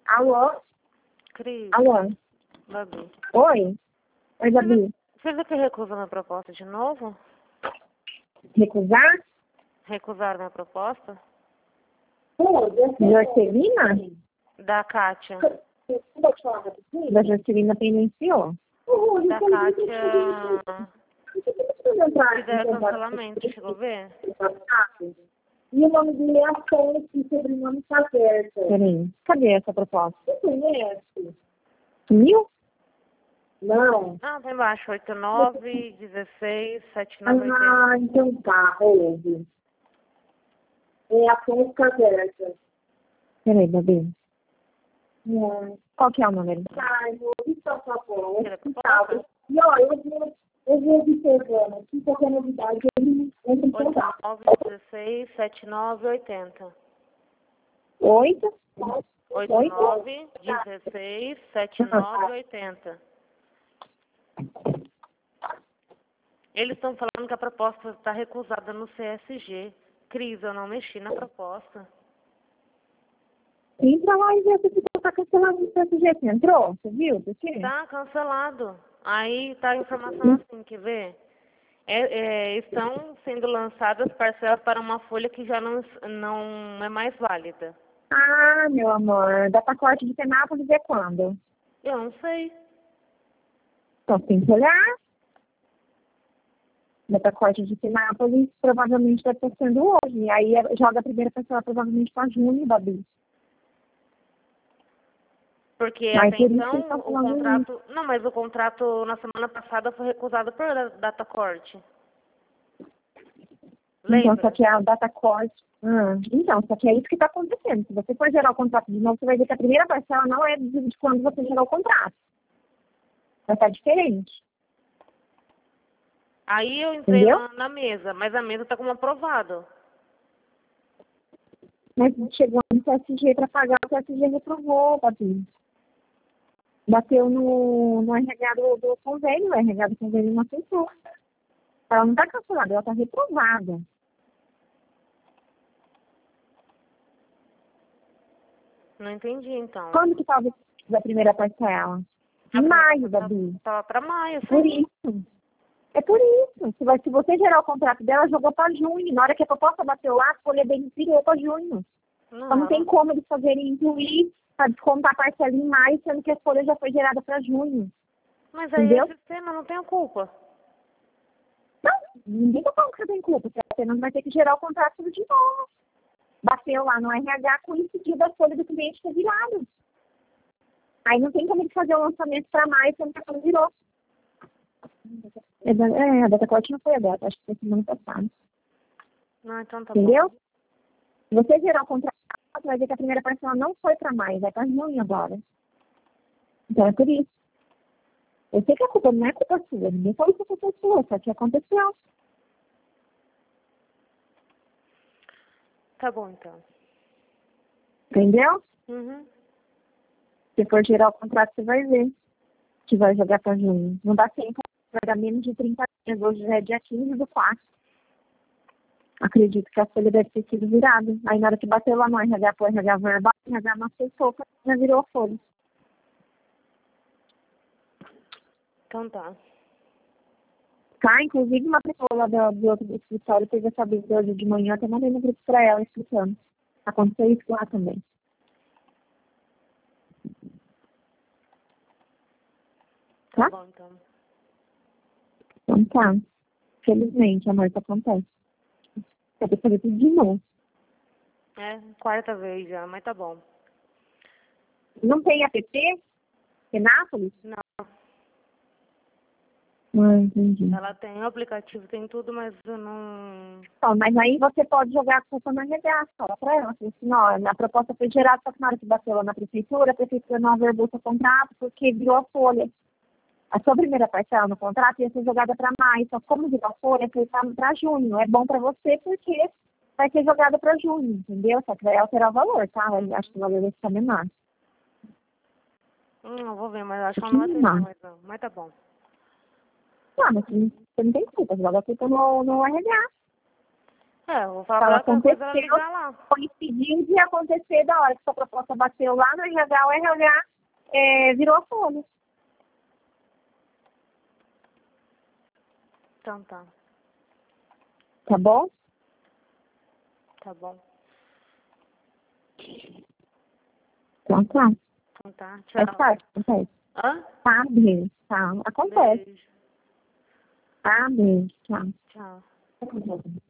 Alô? Cris, Alô? Babi. Oi? Oi, Babi. Você viu que recusou minha proposta de novo? Recusar? Recusaram minha proposta? Jorcelina? Da Kátia. Da Jorcelina Penenciou. Da Kátia fizeram cancelamento, chegou a ver? E o nome dele é Afonso, e o sobrenome está certo. Peraí, cadê essa proposta? Você conhece? Sumiu? Não. Ah, tá embaixo, 89 16 79 80. Ah, então tá, ouve. É Afonso Caserta. Peraí, Babi. Qual que é o número? Ai, vou visitar sua Quer a proposta? E ó, eu vou observando aqui, qualquer novidade, ele entra em contato. 89 16 79 80. 8? 89 16 79 80. Eles estão falando que a proposta está recusada no CSG. Cris, eu não mexi na proposta. Entra lá e vê se você tá cancelando o seu jeito. Entrou? Você viu? Por quê? Tá cancelado. Aí tá a informação assim, quer ver? Estão sendo lançadas parcelas para uma folha que já não é mais válida. Ah, meu amor, dá pacote de Penápolis é quando? Eu não sei. Então tem que olhar. Da pacote de Penápolis provavelmente vai estar sendo hoje. Aí joga a primeira pessoa provavelmente para junho, Babi. Porque Mas até por isso então que ele tá o falando contrato. Não, mas o contrato na semana passada foi recusado por data corte. Então, Lembra? só que a data corte. Então, só que é isso que está acontecendo. Se você for gerar o contrato de novo, você vai ver que a primeira parcela não é de quando você gerou o contrato. Vai estar diferente. Aí eu entrei Entendeu? na mesa, mas a mesa tá como aprovado. Mas chegou no CSG para pagar, o CSG reprovou, Babi. Bateu no RH do convênio, o RH do convênio não aceitou. Ela não está cancelada, ela está reprovada. Não entendi, então. Quando que estava a primeira parcela? Em maio, Babi. Tava pra maio, Por sim. isso. É por isso. Se você gerar o contrato dela, jogou para junho. Na hora que a proposta bateu lá, a folha dele virou para junho. Então não tem como eles fazerem incluir para descontar a parcela em maio, sendo que a folha já foi gerada para junho. Mas aí Entendeu? esse sistema não tem a culpa. Não, ninguém tá falando que você tem culpa. Você apenas vai ter que gerar o contrato tudo de novo. Bateu lá no RH, coincidiu da folha do cliente ter virado. Aí não tem como ele fazer o lançamento para maio, sendo que a folha virou. A data corte não foi a data, acho que foi semana passada. Não, então tá Entendeu? bom. Se você gerar o contrato, você vai ver que a primeira parcela não foi para maio, vai para junho agora. Então é por isso. Eu sei que a culpa não é culpa sua, ninguém falou que a culpa é sua, só que aconteceu. Tá bom, então. Entendeu? Uhum. Se for gerar o contrato, você vai ver que vai jogar para junho. Não dá tempo, vai dar menos de 30 dias. Hoje já é dia 15/4. Acredito que a folha deve ter sido virada. Aí na hora que bateu lá no RH, pro RH verbal, o RH não aceitou, já virou a folha. Então tá. Tá? Inclusive uma pessoa lá do outro escritório teve essa dúvida hoje de manhã, até mandei no grupo para ela explicando. Aconteceu isso lá também. Tá Tá? bom, então. Então tá. Felizmente, amor, isso acontece. Eu vou fazer tudo de novo. É, quarta vez já, mas tá bom. Não tem app? Penápolis? Não, Entendi. ela tem o aplicativo, tem tudo, mas eu não... Então, mas aí você pode jogar a culpa na RH, fala pra ela, assim, ó, a proposta foi gerada, só que na hora que bateu lá na prefeitura, a prefeitura não averbou seu contrato porque virou a folha. A sua primeira parcela no contrato ia ser jogada para maio, só como virou a folha, foi para junho. É bom para você porque vai ser jogada para junho, entendeu? Só que vai alterar o valor, tá? Eu acho que o valor vai ficar menor. Eu vou ver, mas acho que ela não vai ter mais não. Mas tá bom. Não, mas você não tem culpa, você joga a culpa no RH. Eu vou falar pra ela coisa ela ligar lá. Coincidiu de acontecer da hora que sua proposta bateu lá no RH, o RH virou a folha. Então tá. Tá bom? Tá bom. Então tá. Então tá. É Tchau. certo, acontece. Hã? Tá, beijo. Tá, acontece. Beijo. Tá, beijo. Tchau. Tchau.